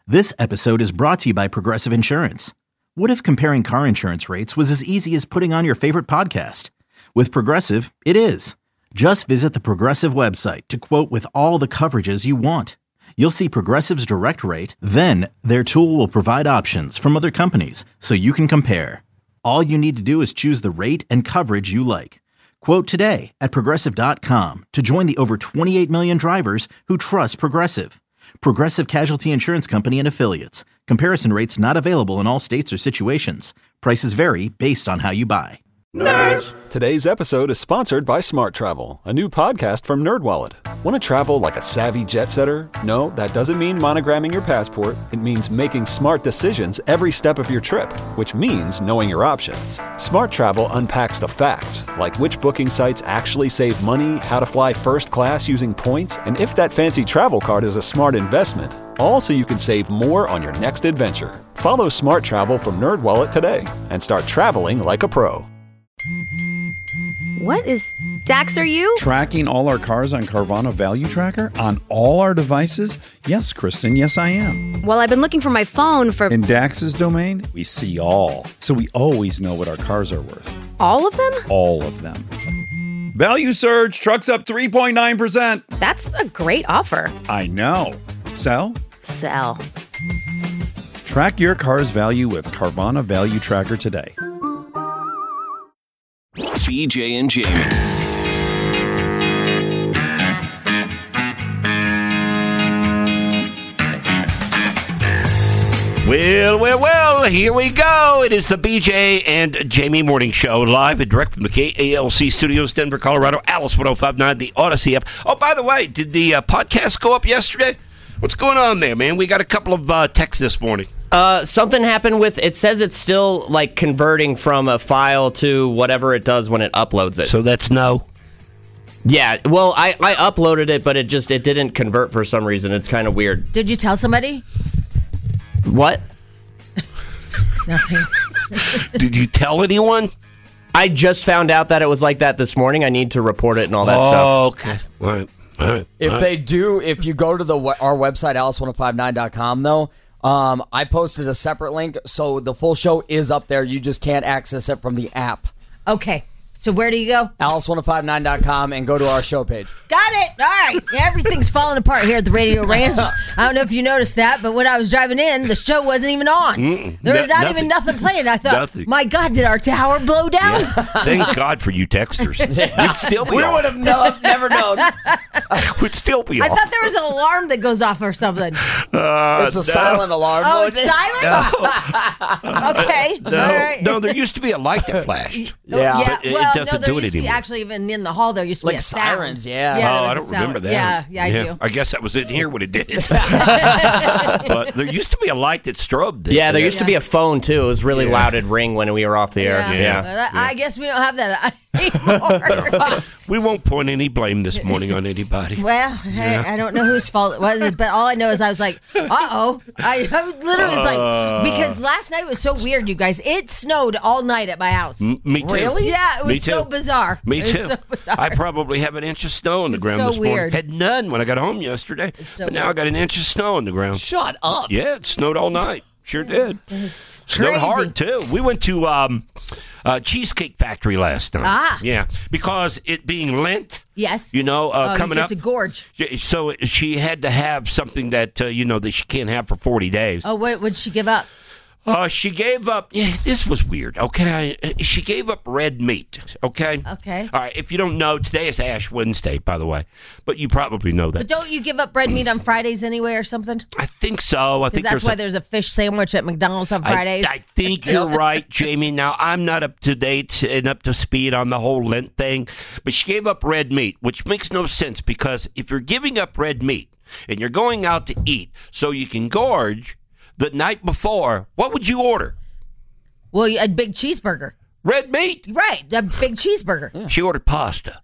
This episode is brought to you by Progressive Insurance. What if comparing car insurance rates was as easy as putting on your favorite podcast? With Progressive, it is. Just visit the Progressive website to quote with all the coverages you want. You'll see Progressive's direct rate, then their tool will provide options from other companies so you can compare. All you need to do is choose the rate and coverage you like. Quote today at Progressive.com to join the over 28 million drivers who trust Progressive. Progressive Casualty Insurance Company and Affiliates. Comparison rates not available in all states or situations. Prices vary based on how you buy. Nerds! Today's episode is sponsored by Smart Travel, a new podcast from NerdWallet. Want to travel like a savvy jet setter? No, that doesn't mean monogramming your passport. It means making smart decisions every step of your trip, which means knowing your options. Smart Travel unpacks the facts, like which booking sites actually save money, how to fly first class using points, and if that fancy travel card is a smart investment. All so you can save more on your next adventure. Follow Smart Travel from NerdWallet today and start traveling like a pro. What is Dax, are you? Tracking all our cars on Carvana Value Tracker on all our devices? Yes, Kristen, yes I am. Well, I've been looking for my phone for... In Dax's domain, we see all. So we always know what our cars are worth. All of them? All of them. Value surge, trucks up 3.9%. That's a great offer. I know. Sell? Sell. Track your car's value with Carvana Value Tracker today. BJ and Jamie. Well, here we go. It is the BJ and Jamie Morning Show, live and direct from the KALC Studios, Denver, Colorado, Alice 1059, the Odyssey app. Oh, by the way, did the podcast go up yesterday? What's going on there, man? We got a couple of texts this morning. Something happened with, it says it's still like converting from a file to whatever it does when it uploads it. So that's no? Yeah, well, I uploaded it, but it didn't convert for some reason. It's kind of weird. Did you tell somebody? What? Nothing. Did you tell anyone? I just found out that it was like that this morning. I need to report it and all that stuff. Oh, okay. All right. If you go to our website, alice1059.com, though, I posted a separate link, so the full show is up there. You just can't access it from the app. Okay. So where do you go? alice1059.com and go to our show page. Got it. All right. Everything's falling apart here at the Radio Ranch. I don't know if you noticed that, but when I was driving in, the show wasn't even on. There was not even nothing playing. I thought, my God, did our tower blow down? Yeah. Thank God for you texters. We'd still be we would have never known. We'd still be I thought there was an alarm that goes off or something. It's a silent alarm. Oh, it's silent? Okay. All right. No, there used to be a light that flashed. Yeah. But Well, it doesn't there do it used to be anymore. actually, even in the hall, there used to be Like a sirens, sound. yeah. there Oh, was I a don't sound. remember that. Yeah, I do. I guess that was in here when it did. But there used to be a light that strobed. Yeah, there used to be a phone, too. It was really loud. It'd ring when we were off the air. Yeah. But I guess we don't have that anymore. We won't point any blame this morning on anybody. Well, hey, I don't know whose fault it was, but all I know is I was like, uh-oh. I literally was like, because last night was so weird, you guys. It snowed all night at my house. Me too. Really? Yeah, it Me was too. so bizarre. Me It was too. so bizarre. I probably have an inch of snow on the ground so this morning. weird. Had none when I got home yesterday, so but now I got an inch of snow on the ground. Shut up. Yeah, it snowed all night. Sure did. Snowed crazy. hard too. We went to Cheesecake Factory last night. Ah. Yeah, because it being Lent. Yes. You know, coming you get up. to gorge. Yeah, so she had to have something that that she can't have for 40 days. Oh, what would she give up? She gave up. Yeah, this was weird. Okay, she gave up red meat. Okay. Okay. All right. If you don't know, today is Ash Wednesday, by the way, but you probably know that. But don't you give up red meat on Fridays anyway or something? I think so. I Because think that's why there's a fish sandwich at McDonald's on Fridays. I think you're right, Jamie. Now, I'm not up to date and up to speed on the whole Lent thing, but she gave up red meat, which makes no sense because if you're giving up red meat and you're going out to eat so you can gorge the night before, what would you order? Well, a big cheeseburger. Red meat. Right, a big cheeseburger. Yeah. She ordered pasta.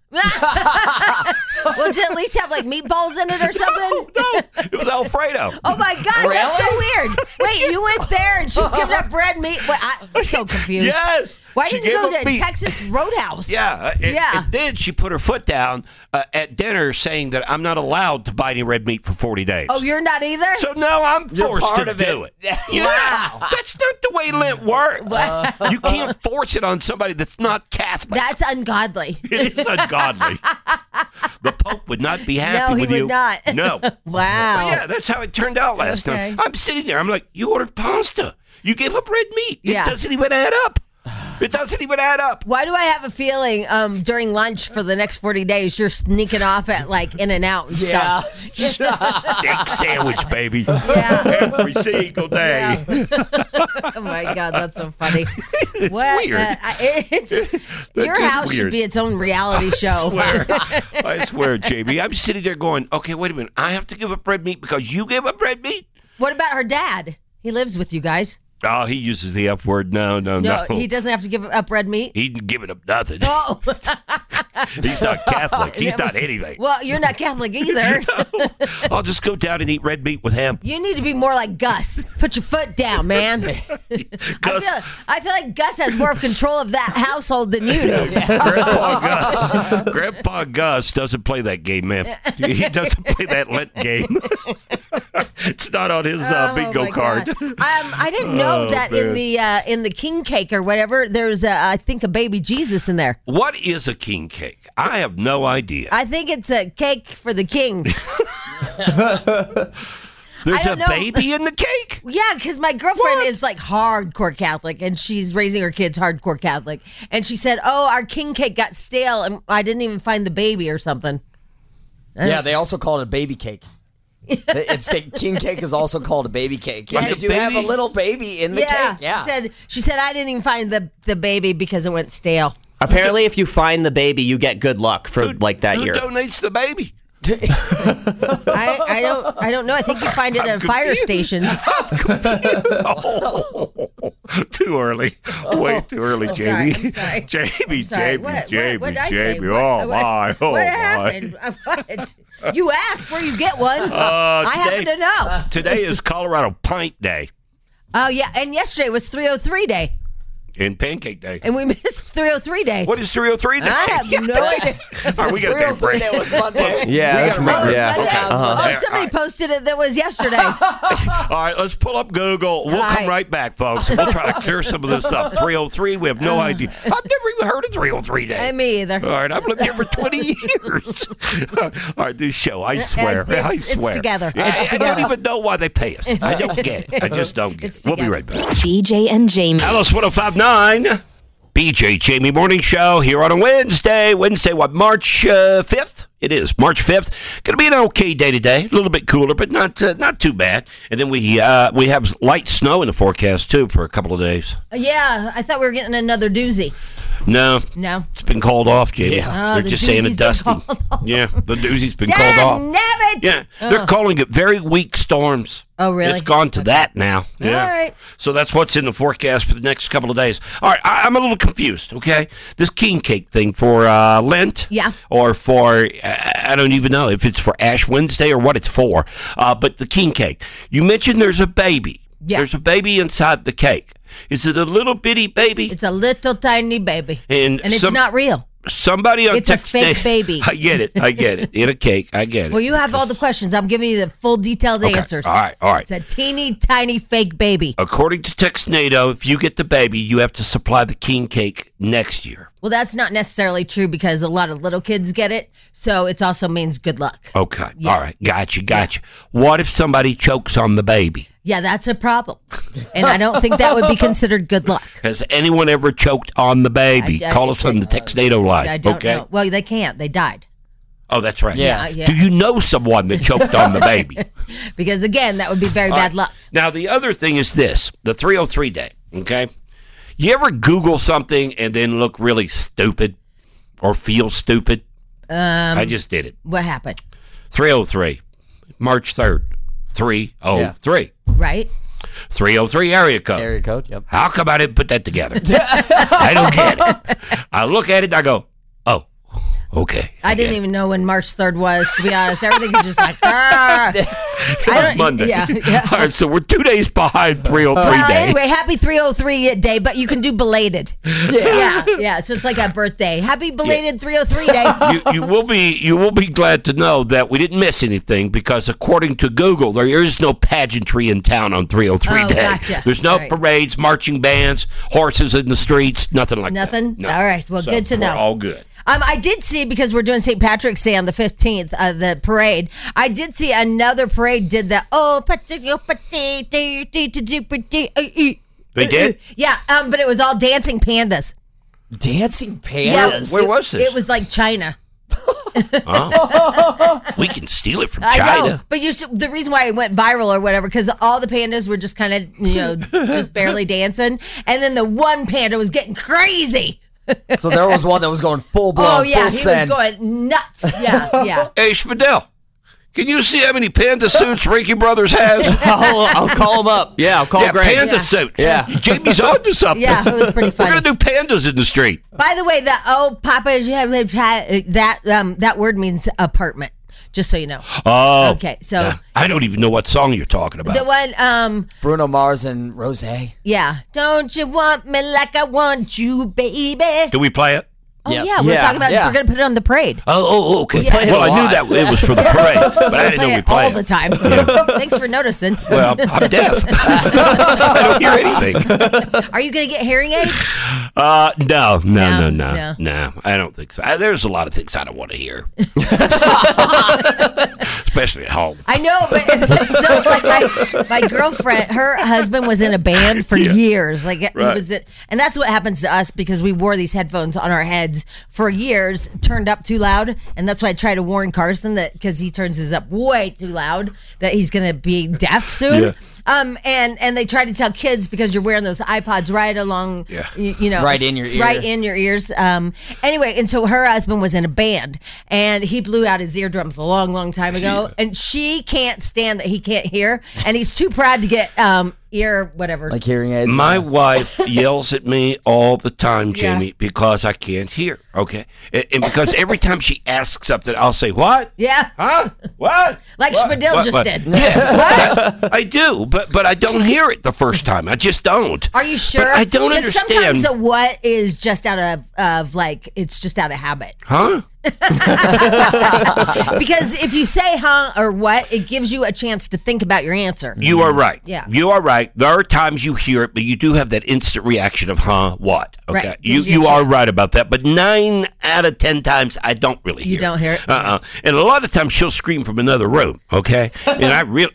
Well, did it at least have like meatballs in it or something? No, it was Alfredo. Oh my God, Really? that's so weird. Wait, you went there and she's giving up red meat? I'm so confused. Yes. Why She didn't you gave go up to meat. Texas Roadhouse? Yeah. And then she put her foot down at dinner saying that I'm not allowed to buy any red meat for 40 days. Oh, you're not either? So now I'm forced part to of do it. Yeah. Wow. That's not the way Lent works. You can't force it on somebody that's not Catholic. That's ungodly. It is ungodly. The Pope would not be happy No, he with would you. not. No. Wow. But yeah, that's how it turned out last Okay. time. I'm sitting there. I'm like, you ordered pasta. You gave up red meat. It Yeah. doesn't even add up. It doesn't even add up. Why do I have a feeling during lunch for the next 40 days you're sneaking off at like In-N-Out and stuff? Steak sandwich, baby. Yeah. Every single day. Oh my God, that's so funny. It's What? weird. Your just house should weird. be its own reality show. I swear, Jamie. I'm sitting there going, okay, wait a minute. I have to give up red meat because you gave up red meat? What about her dad? He lives with you guys. Oh, he uses the F word. No. No, he doesn't have to give up red meat. He ain't giving up nothing. Oh, He's not Catholic. He's not anything. well, you're not Catholic either. I'll just go down and eat red meat with him. You need to be more like Gus. Put your foot down, man. Gus, I feel like Gus has more control of that household than you do. Grandpa Gus doesn't play that game, man. He doesn't play that Lent game. It's not on his bingo my card. God. I didn't know that in the king cake or whatever, there's I think a baby Jesus in there. What is a king cake? I have no idea. I think it's a cake for the king. There's I a don't know. baby in the cake? Yeah, because my girlfriend is like hardcore Catholic, and she's raising her kids hardcore Catholic. And she said, "Oh, our king cake got stale, and I didn't even find the baby or something." Yeah, they also call it a baby cake. King cake is also called a baby cake. Like Because a you have a baby? little baby in the cake. Yeah. She said I didn't even find the baby because it went stale. Apparently, if you find the baby, you get good luck for like that Who year. donates the baby? I don't know. I think you find it at a fire station. Too early. Way too early, Jamie. I'm sorry. Jamie, Sorry. Jamie, What Jamie, did I say? Jamie. What- Oh, my. Oh, what my. happened? What? You ask where you get one. I happen to know. Today is Colorado Pint Day Oh yeah, and yesterday was 303 Day, and Pancake Day. and we missed 303 Day. What is 303 Day? I have no idea. All right, we got to take a 303 break. day was Monday. Yeah, that's Monday. yeah. Oh, somebody posted it that was yesterday. All right, let's pull up Google. We'll come right. right back, folks. We'll try to clear some of this up. 303, we have no idea. I've never even heard of 303 Day. Me either. All right, I've lived here for 20 years. All right, this show, I swear. I It's swear. together. I It's don't together. even know why they pay us. I don't get it. I just don't get It's it. We'll be together. right back. BJ and Jamie. Alice 1059, BJ Jamie Morning Show here on a Wednesday. What, March 5th? It is March 5th. Going to be an okay day today. A little bit cooler, but not too bad. And then we have light snow in the forecast, too, for a couple of days. Yeah, I thought we were getting another doozy. No. No. It's been called off, Jamie. Oh, They're the just saying doozy's it's been dusting. called off. Yeah, the doozy's been Damn called off. it! Yeah, they're calling it very weak storms. Oh, really? It's gone to that now. Yeah. All right. So that's what's in the forecast for the next couple of days. All right, I'm a little confused, okay? This king cake thing for Lent. Yeah. Or for, I don't even know if it's for Ash Wednesday or what it's for. But the king cake. You mentioned there's a baby. Yeah. There's a baby inside the cake. Is it a little bitty baby? It's a little tiny baby. And it's some- not real. Somebody on It's a text fake baby. I get it. In a cake. I get it. Well, you have all the questions. I'm giving you the full detailed Okay. answers. All right. It's a teeny tiny fake baby. According to Textnado, if you get the baby, you have to supply the king cake next year. Well, that's not necessarily true because a lot of little kids get it. So it also means good luck. Okay. Yeah. All right. Gotcha. What if somebody chokes on the baby? Yeah, that's a problem. And I don't think that would be considered good luck. Has anyone ever choked on the baby? I- Call us on the Textado line. I don't okay? know. Well, they can't. They died. Oh, that's right. Yeah. Do you know someone that choked on the baby? Because, again, that would be very bad luck. Now, the other thing is this, the 303 day, okay? You ever Google something and then look really stupid or feel stupid? I just did it. What happened? 303, March 3rd, 303. Right? 303 area code. Area code, yep. How come I didn't put that together? I don't get it. I look at it and I go, oh. Okay. I didn't even know when March 3rd was, to be honest. Everything is just like, It was Monday. Yeah. All right, so we're 2 days behind 303 day. Anyway, happy 303 day, but you can do belated. Yeah. So it's like a birthday. Happy belated 303 day. You will be glad to know that we didn't miss anything because according to Google, there is no pageantry in town on 303 day. Gotcha. There's no parades, marching bands, horses in the streets, nothing like that. Nothing? No. All right. Well, good to know. We're all good. I did see, because we're doing St. Patrick's Day on the 15th, the parade. I did see another parade did the, They did? Yeah, but it was all dancing pandas. Dancing pandas? Yeah, where was this? It was like China. We can steal it from I China. know, but the reason why it went viral or whatever, because all the pandas were just kind of, just barely dancing, and then the one panda was getting crazy. So there was one that was going full blown, Oh yeah, full send. he was going nuts. Yeah. Hey, Spadell, can you see how many panda suits Rinky Brothers has? I'll call him up. Yeah, I'll call Greg. Panda suits. Yeah. Jamie's on to something. Yeah, it was pretty funny. We're going to do pandas in the street. By the way, that word means apartment. Just so you know. Oh. Okay, so. Yeah. I don't even know what song you're talking about. The one, Bruno Mars and Rose. Yeah. Don't you want me like I want you, baby? Do we play it? Oh, Yes. yeah, we're Yeah. talking about, we're going to put it on the parade. Oh, okay. play it Well, a I knew lot. that it was for the parade, but I didn't know Play we it play all it. the time. Thanks for noticing. Well, I'm deaf. I don't hear anything. Are you going to get hearing aids? No. No. I don't think so. There's a lot of things I don't want to hear, especially at home. I know, but it's so like my girlfriend, her husband was in a band for years. Like he was, and that's what happens to us because we wore these headphones on our heads for years, turned up too loud, and that's why I try to warn Carson that because he turns his up way too loud that he's going to be deaf soon. Yeah. And they try to tell kids because you're wearing those iPods right along, Right in your ear. right in your ears. Anyway, and so her husband was in a band, and he blew out his eardrums a long time ago, and she can't stand that he can't hear, and he's too proud to get ear whatever. Like hearing aids. My wife yells at me all the time, Jamie, because I can't hear. Okay, and because every time she asks something, I'll say, "What? Yeah. Huh? What?" Like What? Spadell What? just What? did. Yeah, I do, but I don't hear it the first time. I just don't. Are you sure? But I don't Because understand. sometimes the what is just out of like it's just out of habit. Huh? Because if you say huh or what, it gives you a chance to think about your answer. You are right. Yeah. You are right. There are times you hear it, but you do have that instant reaction of, huh, what? Okay. Right. You Gives you a are chance. right about that. But 9 out of 10 times, I don't really hear You don't hear it? And a lot of times she'll scream from another room, okay? And I really...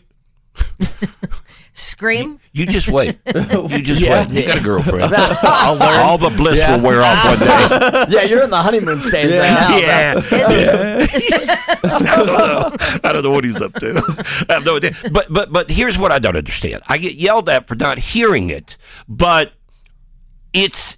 Scream. You just wait. You just wait. You got a girlfriend. All the bliss will wear off one day. Yeah, you're in the honeymoon stage right now. Yeah. bro. I don't know what he's up to. I have no idea. But here's what I don't understand. I get yelled at for not hearing it, but it's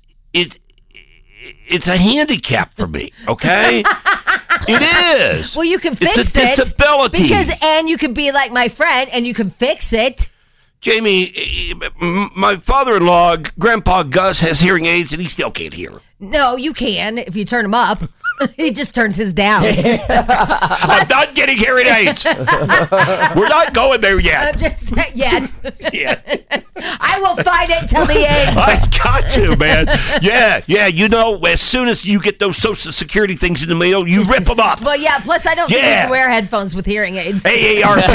a handicap for me, okay? It is. Well, you can fix it's a disability. and you can be like my friend and you can fix it. Jamie, my father-in-law, Grandpa Gus, has hearing aids and he still can't hear. No, you can if you turn him up. He just turns his down. I'm not getting hearing aids. We're not going there I'm yet. just yet. Yet. I will fight it till the end. I got to, man. Yeah. You know, as soon as you get those Social Security things in the mail, you rip them up. Well, yeah. Plus, I don't think you Yeah. can wear headphones with hearing aids. AARP,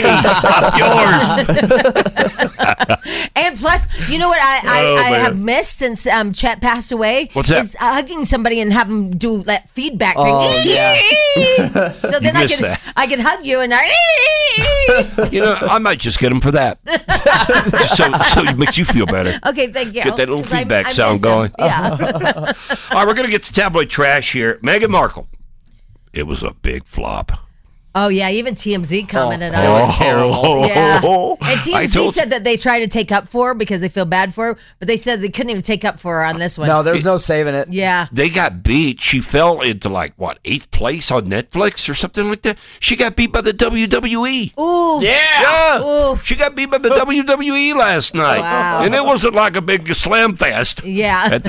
up yours. And plus, you know what I man. have missed since Chet passed away? What's that? Is hugging somebody and have them do that feedback Oh, thing. So then I missed that. can hug you and You know, I might just get them for that. Just so it makes you feel better. Okay, thank you. Get that little 'Cause I feedback miss sound him. going. Yeah. All right, we're going to get to tabloid trash here. Meghan Markle. It was a big flop. Oh, yeah. Even TMZ commented on it. It was terrible. Yeah. And I TMZ told- said that they tried to take up for her because they feel bad for her, but they said they couldn't even take up for her on this one. No, there's no saving it. Yeah. They got beat. She fell into 8th place on Netflix or something like that. She got beat by the WWE. Ooh. Yeah. Ooh. She got beat by the WWE last night. Wow. And it wasn't like a big slam fest. Yeah. At the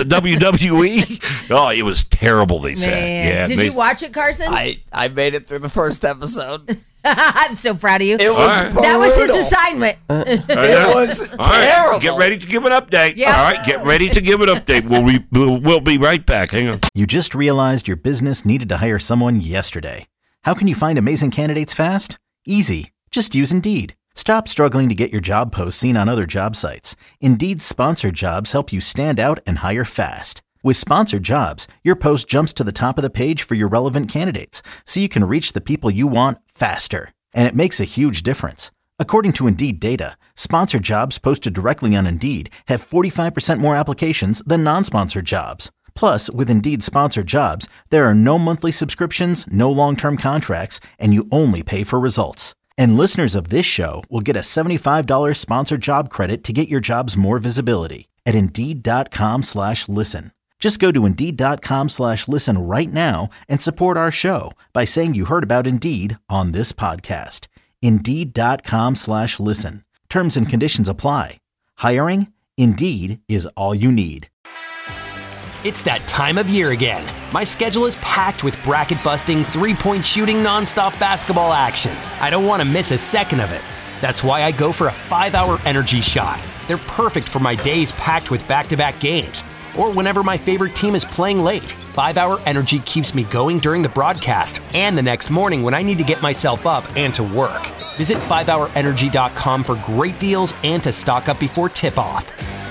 WWE. Oh, it was terrible, they said. Man. Yeah. Did you watch it, Carson? I made it through the first episode. I'm so proud of you. It was brutal. That was his assignment. It was All right, terrible. get ready to give an update. Yeah. All right, get ready to give an update. We'll be right back. Hang on. You just realized your business needed to hire someone yesterday. How can you find amazing candidates fast? Easy. Just use Indeed. Stop struggling to get your job posts seen on other job sites. Indeed's sponsored jobs help you stand out and hire fast. With sponsored jobs, your post jumps to the top of the page for your relevant candidates, so you can reach the people you want faster. And it makes a huge difference. According to Indeed data, sponsored jobs posted directly on Indeed have 45% more applications than non-sponsored jobs. Plus, with Indeed sponsored jobs, there are no monthly subscriptions, no long-term contracts, and you only pay for results. And listeners of this show will get a $75 sponsored job credit to get your jobs more visibility at Indeed.com/listen. Just go to Indeed.com/listen right now and support our show by saying you heard about Indeed on this podcast. Indeed.com/listen. Terms and conditions apply. Hiring? Indeed is all you need. It's that time of year again. My schedule is packed with bracket-busting, three-point shooting, nonstop basketball action. I don't want to miss a second of it. That's why I go for a 5-hour energy shot. They're perfect for my days packed with back-to-back games, or whenever my favorite team is playing late. 5-hour energy keeps me going during the broadcast and the next morning when I need to get myself up and to work. Visit 5hourenergy.com for great deals and to stock up before tip-off.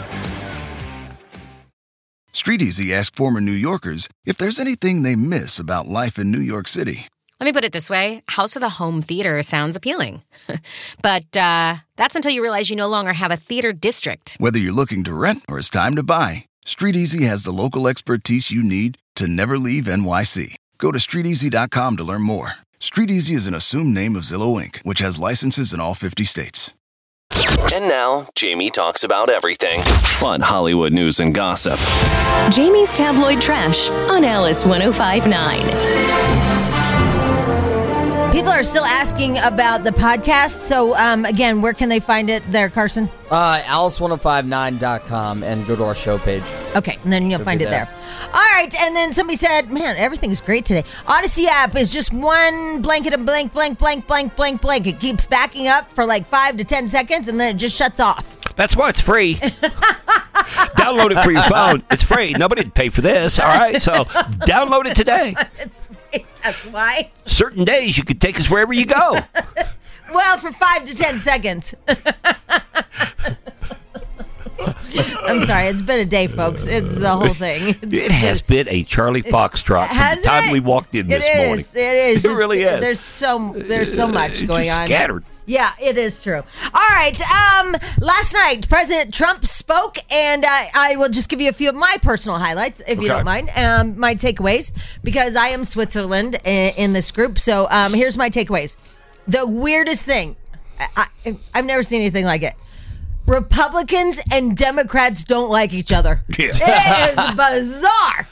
StreetEasy asked former New Yorkers if there's anything they miss about life in New York City. Let me put it this way. House with a home theater sounds appealing. But that's until you realize you no longer have a theater district. Whether you're looking to rent or it's time to buy, StreetEasy has the local expertise you need to never leave NYC. Go to StreetEasy.com to learn more. StreetEasy is an assumed name of Zillow Inc., which has licenses in all 50 states. And now, Jamie talks about everything. Fun Hollywood news and gossip. Jamie's Tabloid Trash on Alice 105.9. People are still asking about the podcast. So, again, where can they find it there, Carson? Alice1059.com and go to our show page. Okay, and then you'll find it there. All right, and then somebody said, man, everything's great today. Odyssey app is just one blanket of blank, blank, blank, blank, blank, blank. It keeps backing up for 5 to 10 seconds, and then it just shuts off. That's why it's free. Download it for your phone. It's free. Nobody'd pay for this. All right, so download it today. It's free. That's why. Certain days you could take us wherever you go. Well, for 5 to 10 seconds. I'm sorry. It's been a day, folks. It's the whole thing. It has been a Charlie Foxtrot from the time we walked in this morning. It is. It really is. There's so much going on. Scattered. Yeah, it is true. All right. Last night, President Trump spoke, and I will just give you a few of my personal highlights, if you don't mind, my takeaways, because I am Switzerland in this group. So here's my takeaways. The weirdest thing, I've never seen anything like it. Republicans and Democrats don't like each other. Yeah. It is bizarre.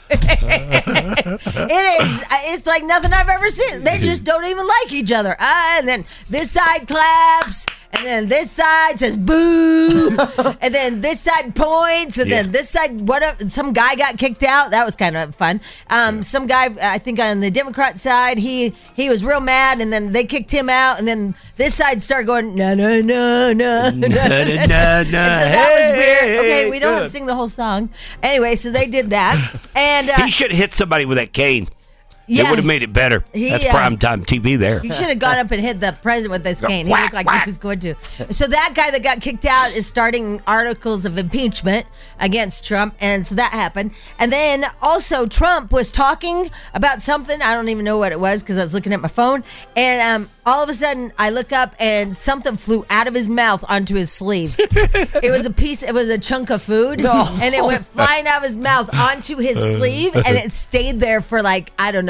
It's like nothing I've ever seen. They just don't even like each other. And then this side claps, and then this side says boo, and then this side points, and then this side, some guy got kicked out. That was kind of fun. Some guy, I think on the Democrat side, he was real mad, and then they kicked him out, and then this side started going, no, no, no, no, no, no. And so that was weird. Okay, we don't have to sing the whole song. Anyway, so they did that. And he should have hit somebody with that cane. Yeah, it would have made it better. That's primetime TV there. He should have gone up and hit the president with this cane. He looked like he was going to. So that guy that got kicked out is starting articles of impeachment against Trump. And so that happened. And then also Trump was talking about something. I don't even know what it was because I was looking at my phone. And all of a sudden I look up and something flew out of his mouth onto his sleeve. It was a chunk of food. And it went flying out of his mouth onto his sleeve. And it stayed there for I don't know,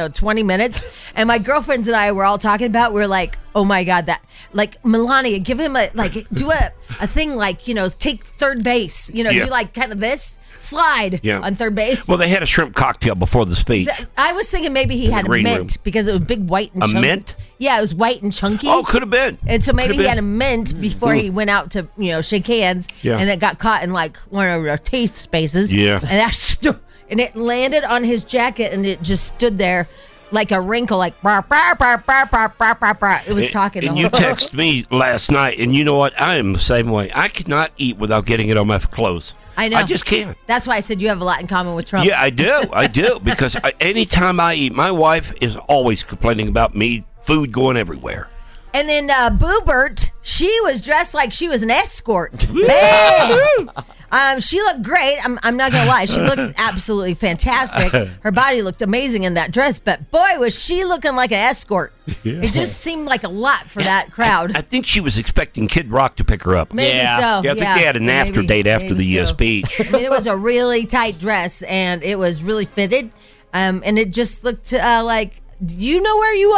20 minutes. And my girlfriends and I were all talking about, we're like, oh my God, that, like, Melania, give him do a thing like, take third base, do like kind of this. Slide on third base. Well, they had a shrimp cocktail before the speech. I was thinking maybe he had a mint because it was big, white, and chunky. A mint? Yeah, it was white and chunky. Oh, could have been. And so maybe he had a mint before he went out to, shake hands. Yeah. And it got caught in like one of the taste spaces. Yeah. And it landed on his jacket and it just stood there like a wrinkle, like bah, bah, bah, bah, bah, bah, bah, bah. It was talking the whole time. And you texted me last night, and you know what? I am the same way. I cannot eat without getting it on my clothes. I know. I just can't. That's why I said you have a lot in common with Trump. Yeah, I do. Because anytime I eat, my wife is always complaining about me, food going everywhere. And then Boobert, she was dressed like she was an escort. Man! She looked great. I'm not going to lie. She looked absolutely fantastic. Her body looked amazing in that dress. But boy, was she looking like an escort. Yeah. It just seemed like a lot for that crowd. I think she was expecting Kid Rock to pick her up. Maybe so. Yeah, I think they had an after date after the speech. I mean, it was a really tight dress, and it was really fitted. And it just looked like, do you know where you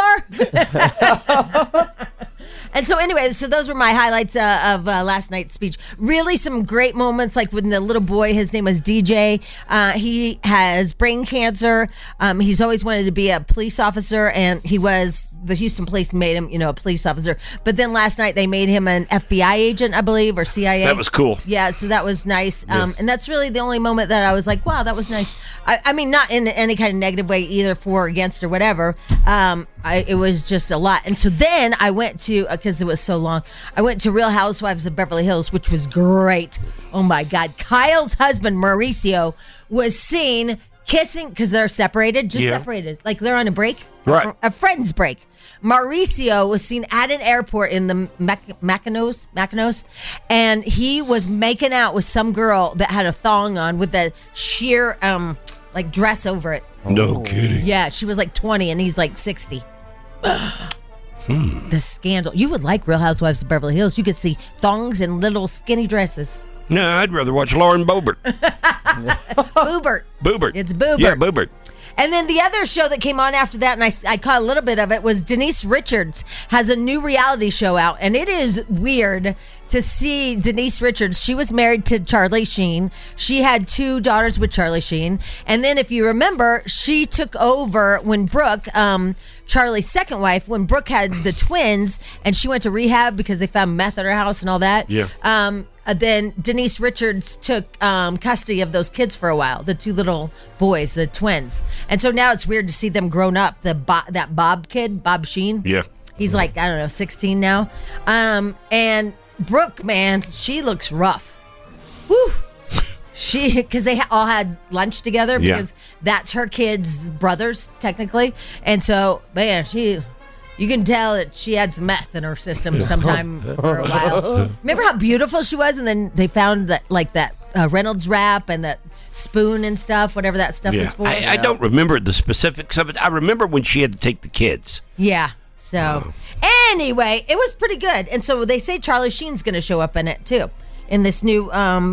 are? And so anyway, so those were my highlights of last night's speech. Really some great moments, like when the little boy, his name was DJ. He has brain cancer. He's always wanted to be a police officer, and the Houston police made him, a police officer. But then last night they made him an FBI agent, I believe, or CIA. That was cool. Yeah, so that was nice. And that's really the only moment that I was like, wow, that was nice. I mean, not in any kind of negative way, either for or against or whatever. It was just a lot. And so then I went to, because it was so long, I went to Real Housewives of Beverly Hills, which was great. Oh my God. Kyle's husband, Mauricio, was seen kissing, because they're separated, separated. Like they're on a break, right. A friend's break. Mauricio was seen at an airport in the Mackinac, and he was making out with some girl that had a thong on with a sheer, like dress over it. No kidding. Yeah, she was like 20 and he's like 60. The scandal. You would like Real Housewives of Beverly Hills. You could see thongs and little skinny dresses. No, I'd rather watch Lauren Boebert. Boebert. It's Boebert. Yeah, Boebert. And then the other show that came on after that, and I caught a little bit of it, was Denise Richards has a new reality show out. And it is weird to see Denise Richards. She was married to Charlie Sheen. She had 2 daughters with Charlie Sheen. And then if you remember, she took over when Brooke, Charlie's second wife, when Brooke had the twins, and she went to rehab because they found meth at her house and all that. Yeah. Then Denise Richards took custody of those kids for a while, the 2 little boys, the twins. And so now it's weird to see them grown up. That Bob kid, Bob Sheen. Yeah. He's like, I don't know, 16 now. And Brooke, man, she looks rough. Woo. Because they all had lunch together because that's her kids' brothers, technically. And so, man, you can tell that she had some meth in her system sometime for a while. Remember how beautiful she was? And then they found that, like, that Reynolds wrap and that spoon and stuff, whatever that stuff is for. I don't remember the specifics of it. I remember when she had to take the kids. Yeah. So, anyway, it was pretty good. And so they say Charlie Sheen's going to show up in it, too, in this new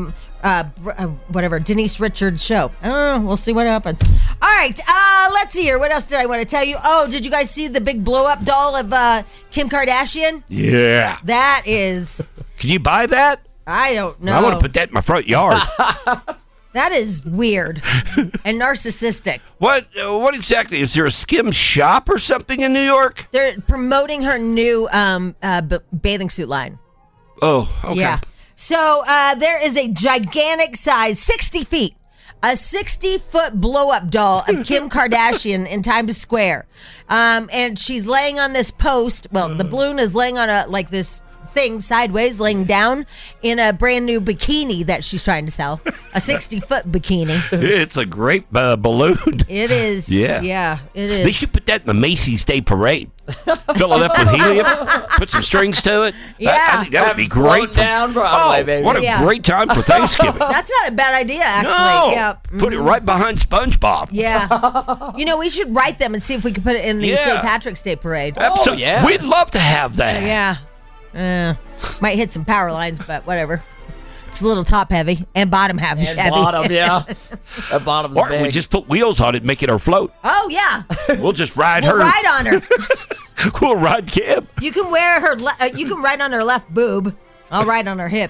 Denise Richards show. We'll see what happens. All right, let's see here. What else did I want to tell you? Oh, did you guys see the big blow-up doll of Kim Kardashian? Yeah. That is... Can you buy that? I don't know. I want to put that in my front yard. That is weird and narcissistic. What exactly? Is there a Skim shop or something in New York? They're promoting her new bathing suit line. Oh, okay. Yeah. So there is a gigantic size, 60 feet, a 60-foot blow-up doll of Kim Kardashian in Times Square. And she's laying on this post. Well, the balloon is laying on this thing sideways, laying down in a brand new bikini that she's trying to sell. A 60-foot bikini. It's a great balloon. It is. Yeah, it is. They should put that in the Macy's Day Parade. Fill it up with helium, put some strings to it. Yeah. I think that would be great. Down Broadway, baby. What a great time for Thanksgiving. That's not a bad idea, actually. No. Yeah. Put it right behind SpongeBob. Yeah. We should write them and see if we can put it in the St. Patrick's Day Parade. Oh, yeah. We'd love to have that. Yeah. Might hit some power lines, but whatever. It's a little top heavy and bottom heavy. And bottom, yeah. That bottom's Or big. we just put wheels on it and make it our float. Oh, yeah. We'll just ride We'll her. ride on her. We'll ride Kim. You can wear her. You can ride on her left boob. I'll ride on her hip.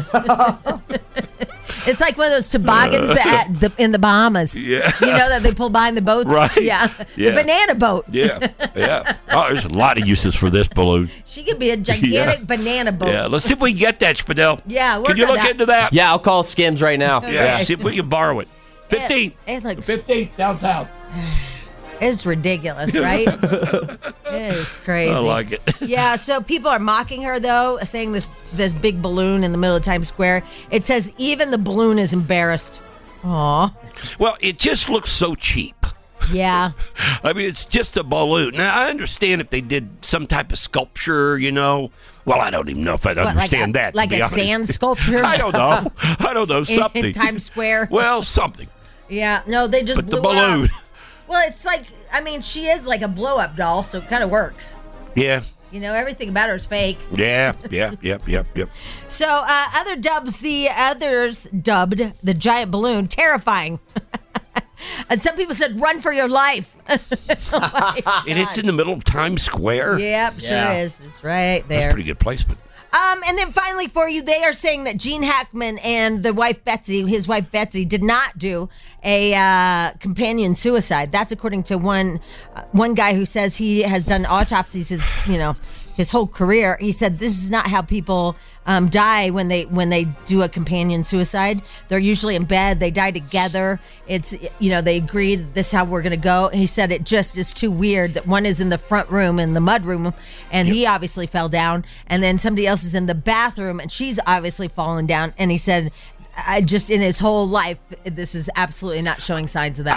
It's like one of those toboggans in the Bahamas. Yeah. You know that they pull behind the boats? Right. Yeah. Yeah. The banana boat. Yeah. Oh, there's a lot of uses for this balloon. She could be a gigantic banana boat. Yeah, let's see if we can get that, Spadell. Yeah, work Can you on look that. into that? Yeah, I'll call Skims right now. Yeah, see if we can borrow it. 15th. It looks 15th downtown. It's ridiculous, right? It's crazy. I like it. Yeah, so people are mocking her, though, saying this big balloon in the middle of Times Square. It says even the balloon is embarrassed. Aw. Well, it just looks so cheap. Yeah. I mean, it's just a balloon. Now, I understand if they did some type of sculpture, you know. Well, I don't even know if I understand that. Like to be a honest. sand sculpture? I don't know. Something. In Times Square? Well, something. Yeah, no, they just But blew the balloon. Up. Well, it's like, I mean, she is like a blow-up doll, so it kind of works. Yeah. You know, everything about her is fake. Yeah. So, others dubbed the giant balloon terrifying. And some people said, run for your life. And it's in the middle of Times Square? Yep, sure is. It's right there. That's a pretty good placement. And then finally for you, they are saying that Gene Hackman and his wife Betsy, did not do a companion suicide. That's according to one guy who says he has done autopsies his whole career. He said this is not how people die when they do a companion suicide. They're usually in bed. They die together. It's, they agree that this is how we're going to go. And he said it just is too weird that one is in the front room in the mud room and he obviously fell down. And then somebody else is in the bathroom and she's obviously fallen down. And he said, just in his whole life, this is absolutely not showing signs of that.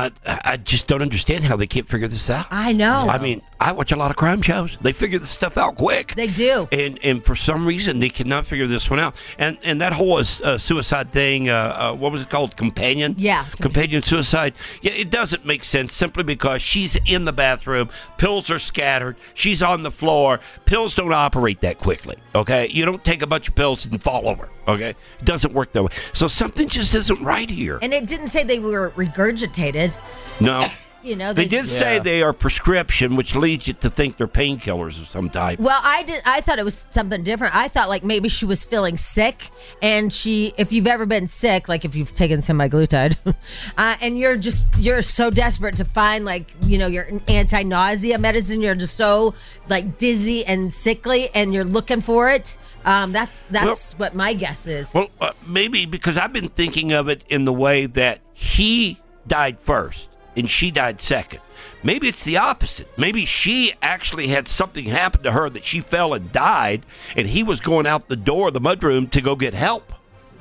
I just don't understand how they can't figure this out. I know. I mean, I watch a lot of crime shows. They figure this stuff out quick. They do. And for some reason, they cannot figure this one out. And that whole suicide thing, what was it called? Companion? Yeah. Companion suicide. Yeah, it doesn't make sense simply because she's in the bathroom. Pills are scattered. She's on the floor. Pills don't operate that quickly, okay? You don't take a bunch of pills and fall over, okay? It doesn't work that way. So something just isn't right here. And it didn't say they were regurgitated. No. They did say they are prescription, which leads you to think they're painkillers of some type. Well, I thought it was something different. I thought like maybe she was feeling sick, and if you've ever been sick, like if you've taken semaglutide, and you're so desperate to find your anti-nausea medicine, you're just so like dizzy and sickly, and you're looking for it. That's what my guess is. Well, maybe because I've been thinking of it in the way that he died first. And she died second. Maybe it's the opposite. Maybe she actually had something happen to her that she fell and died, and he was going out the door of the mudroom to go get help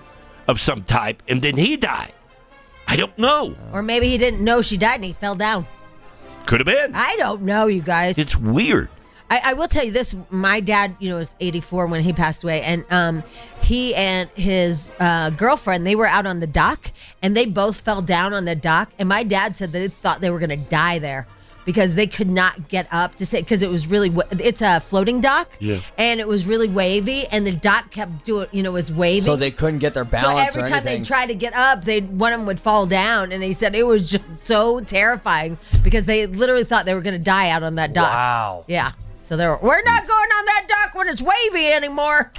of some type, and then he died. I don't know. Or maybe he didn't know she died and he fell down. Could have been. I don't know, you guys. It's weird. I will tell you this. My dad, was 84 when he passed away, and he and his girlfriend, they were out on the dock, and they both fell down on the dock. And my dad said they thought they were going to die there because they could not get up to say, because it was really, it's a floating dock, and it was really wavy, and the dock kept doing, was wavy. So they couldn't get their balance. So every time they tried to get up, one of them would fall down, and he said it was just so terrifying because they literally thought they were going to die out on that dock. Wow. Yeah. So we're not going on that dock when it's wavy anymore.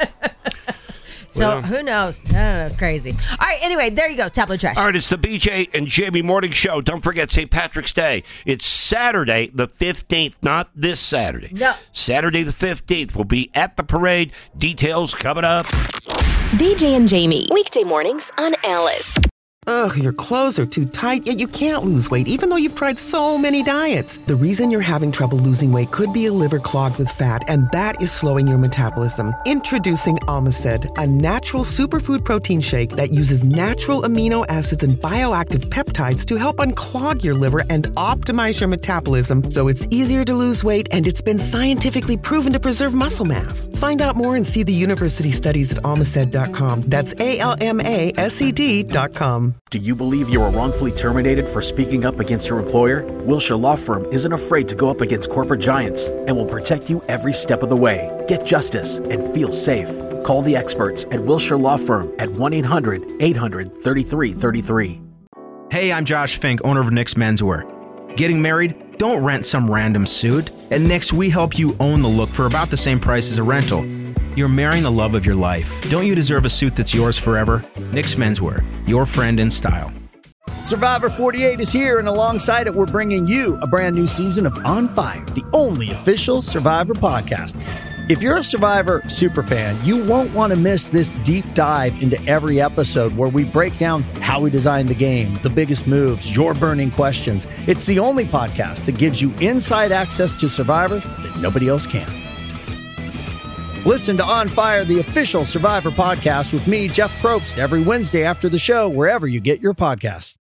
So who knows? I don't know. Crazy. All right. Anyway, there you go. Tabloid trash. All right. It's the BJ and Jamie Morning Show. Don't forget St. Patrick's Day. It's Saturday the 15th, not this Saturday. No. Saturday the 15th. We'll be at the parade. Details coming up. BJ and Jamie. Weekday mornings on Alice. Ugh, your clothes are too tight, yet you can't lose weight even though you've tried so many diets. The reason you're having trouble losing weight could be a liver clogged with fat, and that is slowing your metabolism. Introducing Omicid, a natural superfood protein shake that uses natural amino acids and bioactive peptides to help unclog your liver and optimize your metabolism so it's easier to lose weight, and it's been scientifically proven to preserve muscle mass. Find out more and see the university studies at Omicid.com. That's ALMASED.com. Do you believe you were wrongfully terminated for speaking up against your employer? Wilshire Law Firm isn't afraid to go up against corporate giants and will protect you every step of the way. Get justice and feel safe. Call the experts at Wilshire Law Firm at 1-800-800-3333. Hey, I'm Josh Fink, owner of Nick's Menswear. Getting married? Don't rent some random suit. At Nick's, we help you own the look for about the same price as a rental. You're marrying the love of your life. Don't you deserve a suit that's yours forever? Nick's Menswear, your friend in style. Survivor 48 is here, and alongside it, we're bringing you a brand new season of On Fire, the only official Survivor podcast. If you're a Survivor superfan, you won't want to miss this deep dive into every episode where we break down how we designed the game, the biggest moves, your burning questions. It's the only podcast that gives you inside access to Survivor that nobody else can. Listen to On Fire, the official Survivor podcast with me, Jeff Probst, every Wednesday after the show, wherever you get your podcasts.